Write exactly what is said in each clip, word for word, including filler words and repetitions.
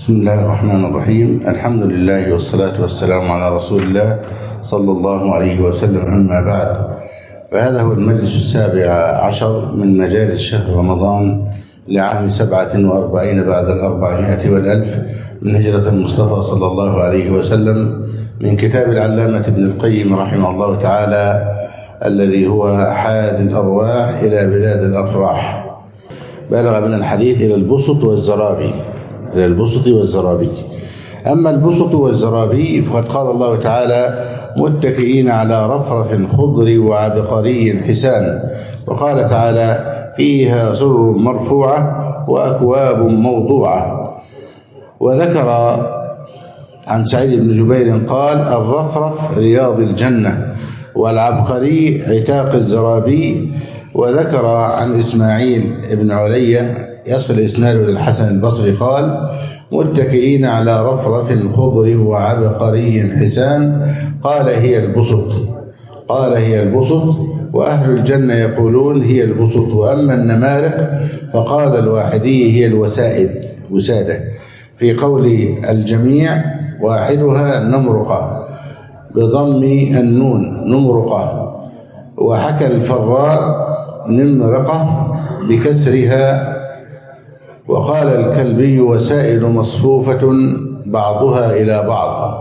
بسم الله الرحمن الرحيم. الحمد لله والصلاة والسلام على رسول الله صلى الله عليه وسلم. أما بعد، فهذا هو المجلس السابع عشر من مجالس شهر رمضان لعام سبعة وأربعين بعد الأربعمائة والألف من هجرة المصطفى صلى الله عليه وسلم، من كتاب العلامة ابن القيم رحمه الله تعالى الذي هو حاد الأرواح إلى بلاد الأفراح. بلغ من الحديث إلى البسط والزرابي إلى البسط والزرابي. أما البسط والزرابي فقد قال الله تعالى: متكئين على رفرف خضر وعبقري حسان. وقال تعالى: فيها سرر مرفوعة وأكواب موضوعة. وذكر عن سعيد بن جبير قال: الرفرف رياض الجنة، والعبقري عتاق الزرابي. وذكر عن إسماعيل بن علية يصل إسناده للحسن البصري قال: متكئين على رفرف خضر وعبقري حسان. قال: هي البسط قال هي البسط وأهل الجنة يقولون هي البسط. وأما النمارق فقال الواحدي: هي الوسائد وسادة. في قول الجميع واحدها نمرقة بضم النون نمرقة. وحكى الفراء نمرقة بكسرها. وقال الكلبي: وسائل مصفوفة بعضها إلى بعض.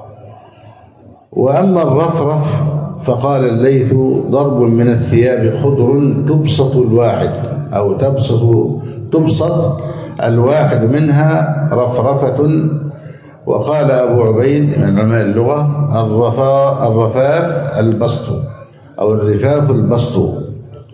وأما الرفرف فقال الليث: ضرب من الثياب خضر تبسط الواحد أو تبسط تبسط الواحد منها رفرفة. وقال أبو عبيد من علماء اللغة: الرفا الرفاف البسط أو الرفاف البسط.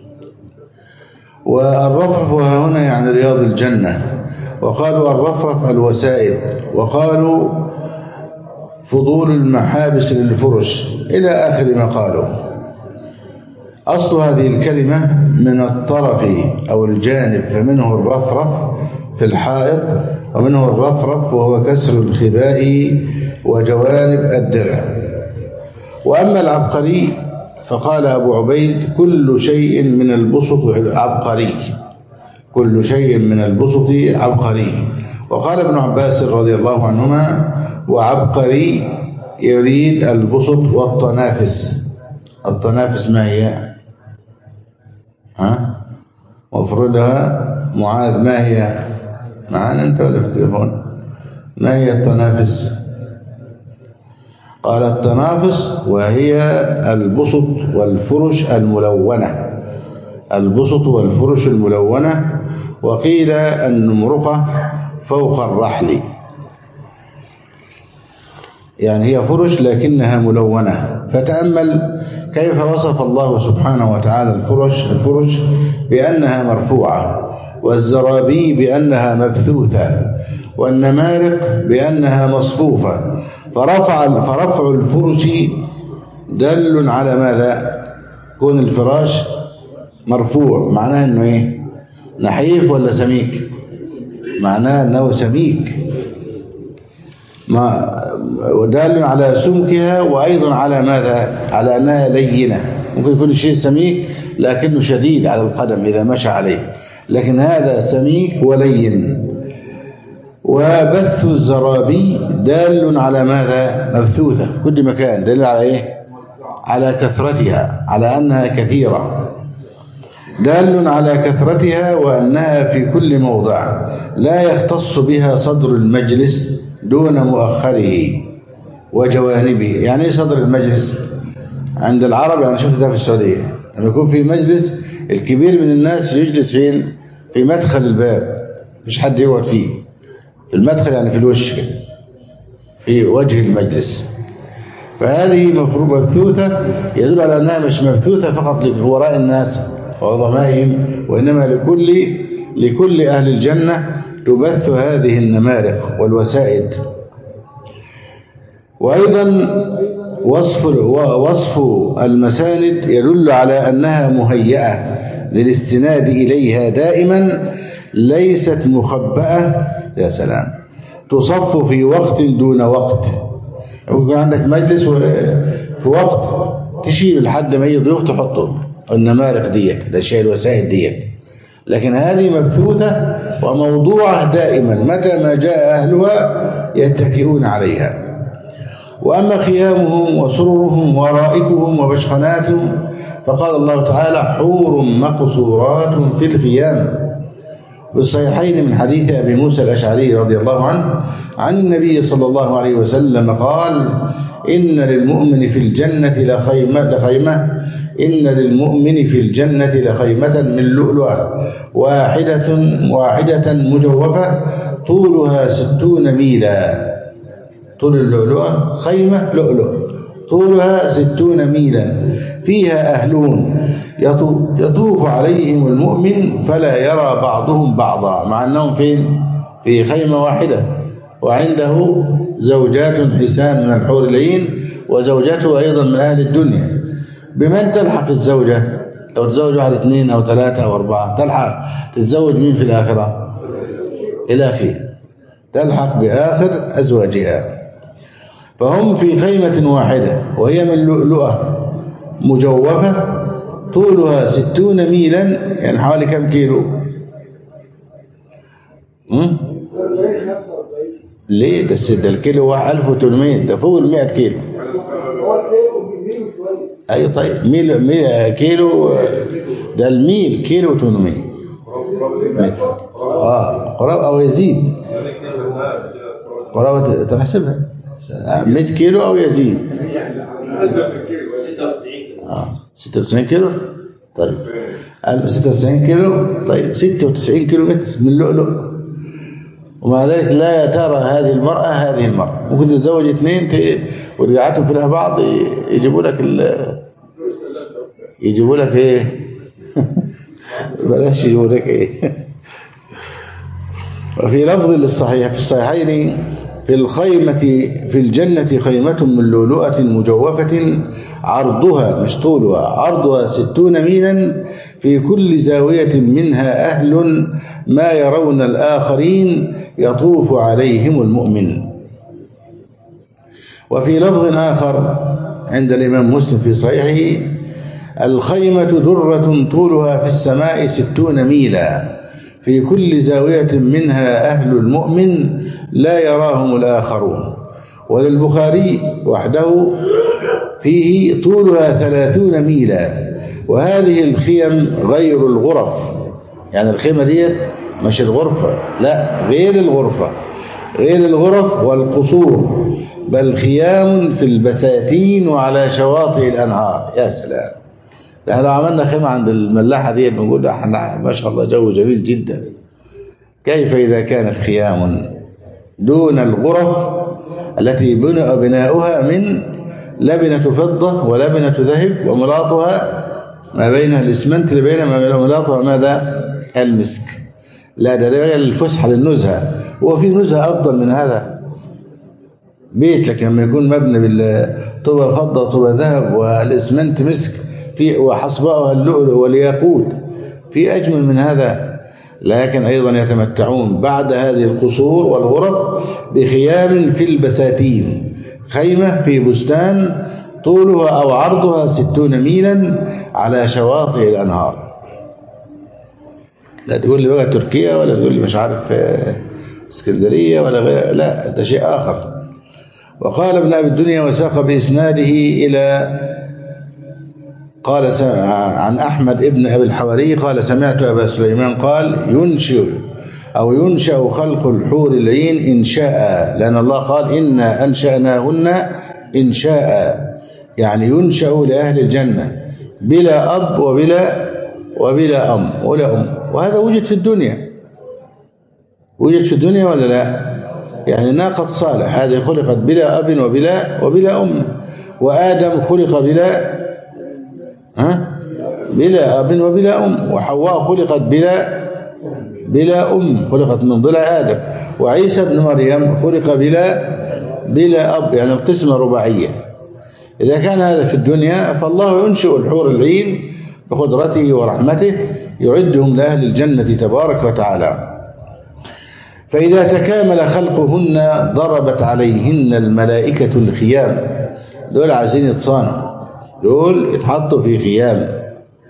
والرفرف هنا يعني رياض الجنة. وقالوا الرفرف الوسائد. وقالوا فضول المحابس للفرش إلى آخر ما قالوا. أصل هذه الكلمة من الطرف أو الجانب، فمنه الرفرف في الحائط، ومنه الرفرف وهو كسر الخباء وجوانب الدرع. وأما العبقري فقال أبو عبيد: كل شيء من البسط عبقري كل شيء من البسط عبقري. وقال ابن عباس رضي الله عنهما: وعبقري يريد البسط والطنافس. الطنافس ما هي؟ ها؟ وافردها معاذ، ما هي؟ معانا أنت ولا في التليفون؟ ما هي الطنافس؟ قال: التنافس وهي البسط والفرش الملونة البسط والفرش الملونة. وقيل النمرقة فوق الرحل، يعني هي فرش لكنها ملونة. فتأمل كيف وصف الله سبحانه وتعالى الفرش الفرش بأنها مرفوعة، والزرابي بأنها مبثوثة، والنمارق بأنها مصفوفة. فرفع فرفع الفرش دل على ماذا؟ كون الفراش مرفوع معناه انه ايه؟ نحيف ولا سميك؟ معناه انه سميك، ما ودال على سمكها، وايضا على ماذا؟ على انها لينه. ممكن يكون الشيء سميك لكنه شديد على القدم اذا مشى عليه، لكن هذا سميك ولين. وبث الزرابي دال على ماذا؟ مبثوثة في كل مكان. دليل على ايه؟ على كثرتها، على انها كثيرة. دال على كثرتها وانها في كل موضع، لا يختص بها صدر المجلس دون مؤخره وجوانبه. يعني ايه صدر المجلس؟ عند العرب، يعني شفت ده في السعودية، لما يكون في مجلس الكبير من الناس يجلس فين؟ في مدخل الباب، مش حد يقعد فيه في المدخل، يعني في الوش كده، في وجه المجلس. فهذه مفروض مبثوثة، يدل على أنها مش مبثوثة فقط لوراء الناس وعظمائهم، وإنما لكل لكل أهل الجنة تبث هذه النمارق والوسائد. وأيضا وصف وصف المساند يدل على أنها مهيئة للاستناد إليها دائما، ليست مخبأة. يا سلام، تصف في وقت دون وقت. يكون عندك مجلس في وقت تشيل لحد ما يجي ضيوف تحطه النمارق ديت، الاشياء الوسائد ديت، لكن هذه مبثوثة وموضوعة دائما، متى ما جاء أهلها يتكئون عليها. وأما خيامهم وسررهم ورائكهم وبشخناتهم فقال الله تعالى: حور مقصورات في الخيام. في الصحيحين من حديث أبي موسى الأشعري رضي الله عنه عن النبي صلى الله عليه وسلم قال: إن للمؤمن في الجنة لخيمة, لخيمة إن للمؤمن في الجنة لخيمة من لؤلؤة واحدة واحدة مجوفة طولها ستون ميلا. طول اللؤلؤة خيمة لؤلؤ طولها ستون ميلا فيها أهلون يطوف عليهم المؤمن فلا يرى بعضهم بعضا، مع أنهم فين؟ في خيمة واحدة، وعنده زوجات حسان من الحور العين وزوجته أيضا من أهل الدنيا. بمن تلحق الزوجة؟ لو تزوج واحد اثنين أو ثلاثة أو أربعة تلحق تتزوج مين في الآخرة؟ الأخير، تلحق بآخر أزواجها. فهم في خيمة واحدة وهي من لؤلؤة مجوفة طولها ستون ميلا، يعني حوالي كم كيلو؟ م? ليه؟ ده ده الكيلو ألف وثمانمائة، ده فوق ال مئة كيلو. أي طيب ميل, ميل كيلو، ده الميل كيلو ثمانمائة متر. اه قرابة أو يزيد، قرابة تحسبها مئة كيلو أو يزيد. اه ستة وتسعين كيلو. طيب ألف وستة وتسعين كيلو. طيب ستة وتسعين كيلو متر من لؤلؤ، ومع ذلك لا ترى هذه المرأة هذه المرأة. ممكن تتزوج اثنين ورجعتهم في بعض يجيبوا لك ال يجيبوا لك ايه بلاش يجيبوا لك ايه. وفي لفظ للصحيح في الصحيحين: في الخيمة في الجنة خيمة من لؤلؤة مجوفة عرضها مش طولها، عرضها ستون ميلا في كل زاوية منها أهل ما يرون الآخرين يطوف عليهم المؤمن. وفي لفظ آخر عند الإمام مسلم في صحيحه: الخيمة درة طولها في السماء ستون ميلا في كل زاوية منها أهل المؤمن لا يراهم الآخرون. وللبخاري وحده فيه: طولها ثلاثون ميلا. وهذه الخيم غير الغرف، يعني الخيمة ديت مش الغرفة، لا غير الغرفة، غير الغرف والقصور، بل خيام في البساتين وعلى شواطئ الأنهار. يا سلام، احنا لو عملنا خيمة عند الملاحة دي بنقول احنا ما شاء الله جو جميل جدا. كيف إذا كانت خيام دون الغرف التي بنى بناؤها من لبنة فضة ولبنة ذهب وملاطها ما بين الإسمنت اللي بين ملاطها ماذا؟ المسك. لا ده ده الفسحة للنزهة، هو في نزهة أفضل من هذا؟ بيت لكن لما يكون مبني بالطوبة فضة وطوبة ذهب والإسمنت مسك في وحصباؤها اللؤلؤ والياقوت، في أجمل من هذا؟ لكن أيضا يتمتعون بعد هذه القصور والغرف بخيام في البساتين، خيمة في بستان طولها أو عرضها ستون ميلا على شواطئ الأنهار. لا تقول لي بقى تركيا ولا تقول لي مش عارف اسكندرية ولا غير، لا ده شيء آخر. وقال ابن أبي الدنيا وساق بإسناده إلى قال عن أحمد ابن أبي الحواري قال: سمعت أبا سليمان قال: ينشئ أو ينشأ خلق الحور العين إن شاء، لأن الله قال: إنا أنشأناهن إن شاء، يعني ينشأ لأهل الجنة بلا أب وبلا وبلا أم ولا أم. وهذا وجد في الدنيا، وجد في الدنيا ولا لا؟ يعني ناقة صالح هذه خلقت بلا أب وبلا وبلا أم، وآدم خلق بلا ها بلا أب وبلا أم، وحواء خلقت بلا بلا أم، خلقت من ضلع آدم، وعيسى بن مريم خلق بلا بلا أب، يعني القسمة رباعية. إذا كان هذا في الدنيا فالله ينشئ الحور العين بقدرته ورحمته، يعدهم لأهل الجنة تبارك وتعالى. فإذا تكامل خلقهن ضربت عليهن الملائكة الخيام. دول عايزين يتصانوا، دول يتحطوا في خيام.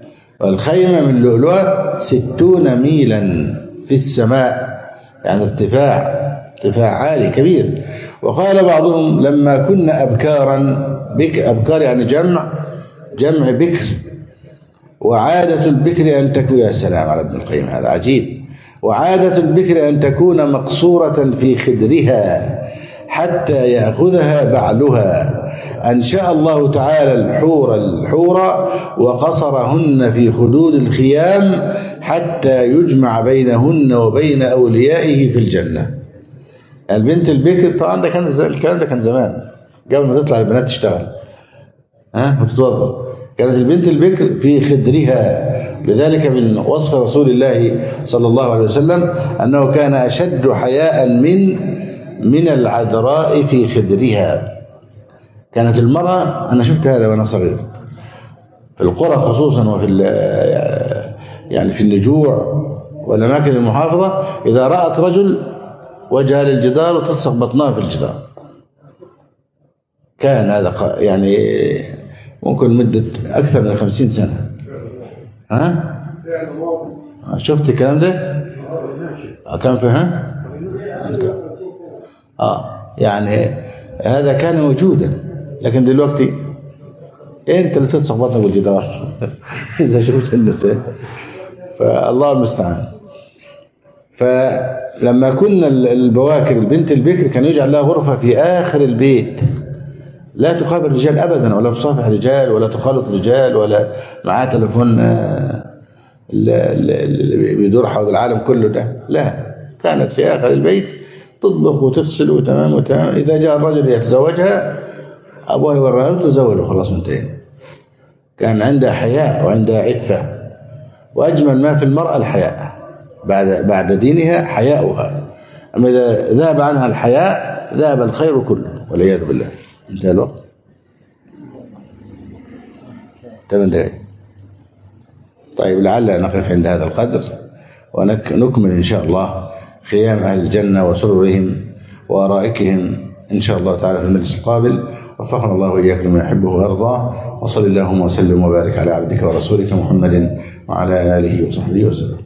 والخيمة من لؤلؤة ستون ميلا في السماء، يعني ارتفاع ارتفاع عالي كبير. وقال بعضهم لما كنا أبكارا، بك أبكار يعني جمع جمع بكر، وعادة البكر أن تكون، يا سلام على ابن القيم هذا عجيب، وعادة البكر أن تكون مقصورة في خدرها حتى يأخذها بعلها. أنشأ الله تعالى الحور الحور وقصرهن في خدود الخيام حتى يجمع بينهن وبين أوليائه في الجنة. البنت البكر طبعا ده كان الكلام ده كان زمان قبل ما تطلع البنات تشتغل ها وتتوظف، كانت البنت البكر في خدرها. لذلك من وصف رسول الله صلى الله عليه وسلم أنه كان أشد حياء من من العذراء في خدرها. كانت المرأة، أنا شفت هذا وأنا صغير في القرى خصوصا وفي يعني في النجوع والأماكن المحافظة، إذا رأت رجل وجهها للجدار وتلصق بطنها في الجدار. كان هذا يعني ممكن مدة أكثر من خمسين سنة. ها؟ شفت الكلام ده؟ كان في ها؟ آه يعني هذا كان موجودا، لكن دلوقتي أنت اللي تلصق بطنك بالجدار إذا شفت النساء، فالله المستعان. فلما كنا البواكر البنت البكر كان يجعل لها غرفة في آخر البيت، لا تقابل رجال أبدا، ولا تصافح رجال، ولا تخالط رجال، ولا معاه تلفون اللي بيدور حول العالم كله ده، لا، كانت في آخر البيت تطبخ وتغسل وتمام وتمام. إذا جاء الرجل يتزوجها أبوها يوريها له تتزوج وخلاص منتهي. كان عندها حياء وعندها عفة، وأجمل ما في المرأة الحياء، بعد بعد دينها حياؤها. أما إذا ذهب عنها الحياء ذهب الخير كله والعياذ بالله. انتهى الوقت. ثمان دقائق. طيب لعل نقف عند هذا القدر ونكمل إن شاء الله خيام أهل الجنة وسرورهم وأرائكهم إن شاء الله تعالى في المجلس القابل. وفقنا الله وإياكم لما يحبه ويرضاه، وصل اللهم وسلم وبارك على عبدك ورسولك محمد وعلى آله وصحبه وسلم.